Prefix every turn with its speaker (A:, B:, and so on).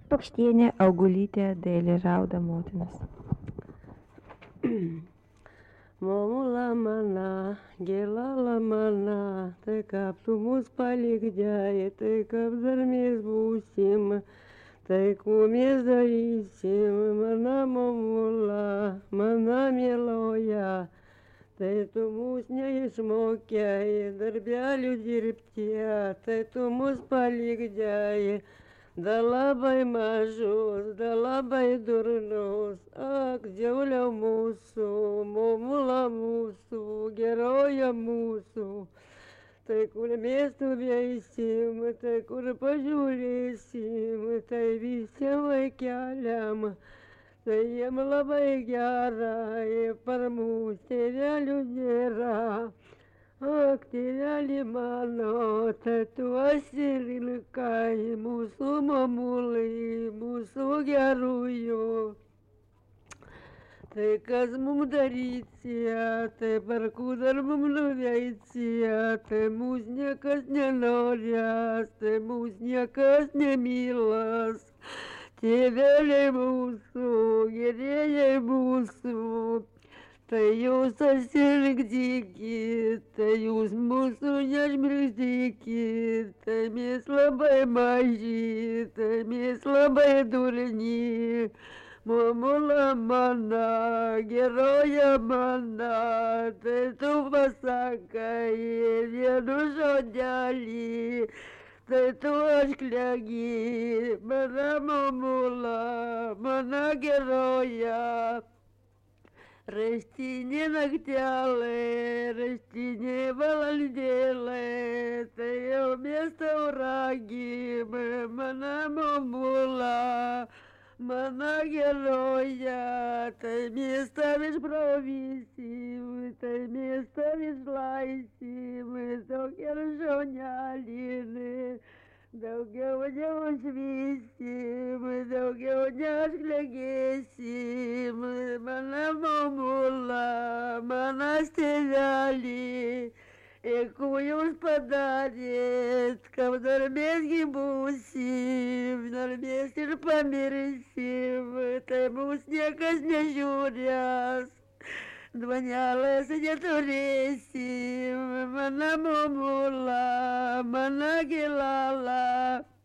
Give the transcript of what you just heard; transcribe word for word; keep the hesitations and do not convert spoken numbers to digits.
A: Pakštienė, Augulytė, Dailė Rauda motinas.
B: Mamula mana, gelala mana, tai kaip tu mus palikdėjai, tai kaip dar mes būsim, tai ko mes darysim, mana mamula, mana mieloja, tai tu mus neišmokėjai, darbelių dirbti, tai tu mus palikdėjai. Da labai mažus, da labai durnus, ak, džiauliau mūsų, mamula mūsų, geroja mūsų. Tai kur mes nuveisim, tai kur pažiūrėsim, tai visiem vaikeliam, tai jiem labai gerai, par mūsų tėvelių nėra. Ak, tėveli mano, tai tu esi vilkai, mūsų mamulai, mūsų gerųjų. Tai kas mums daryti, tai par kur dar mums nuveiti, tai mūs niekas nenorės, tai mūs niekas nemylas. Tėveliai mūsų, gerėjai mūsų. Tai jūs atsilikdykit, tai jūs mūsų nežmirzdykit, tai mes labai maži, tai mes labai durni. Mamula mana, geroja mana, tai tu pasakai vienu žodelį, tai tu atšklegi, mana mamula, mana geroja. Raštinė naktelė, raštinė valandėlė, tai jau mes tau ragim, mana mamula, mana geroja, tai mes tau išbrovysim, tai mes tau išlaisim, tokia žonelė. Daugiau neužvysim, daugiau neužklegėsim, mana mamula, mana tėvelį, ir ko jūs padarėt, kam dar mesgi būsim, dar mes ir pamirsim, tai mūs niekas nežiūrės. Dvanelės neturėsim, mana mamula, mana gelala.